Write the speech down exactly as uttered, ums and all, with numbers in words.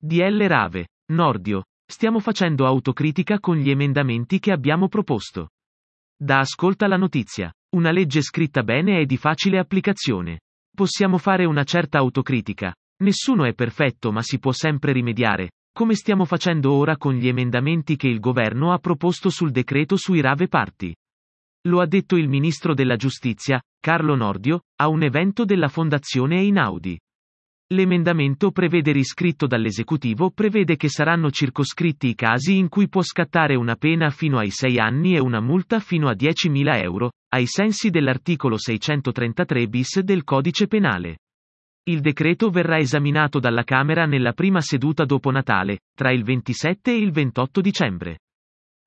D L Rave, Nordio. Stiamo facendo autocritica con gli emendamenti che abbiamo proposto. Da Ascolta la notizia. Una legge scritta bene e di facile applicazione. Possiamo fare una certa autocritica. Nessuno è perfetto, ma si può sempre rimediare, come stiamo facendo ora con gli emendamenti che il governo ha proposto sul decreto sui rave party. Lo ha detto il ministro della giustizia, Carlo Nordio, a un evento della Fondazione Einaudi. L'emendamento prevede riscritto dall'esecutivo prevede che saranno circoscritti i casi in cui può scattare una pena fino ai sei anni e una multa fino a diecimila euro, ai sensi dell'articolo seicentotrentatré bis del Codice Penale. Il decreto verrà esaminato dalla Camera nella prima seduta dopo Natale, tra il ventisette e il ventotto dicembre.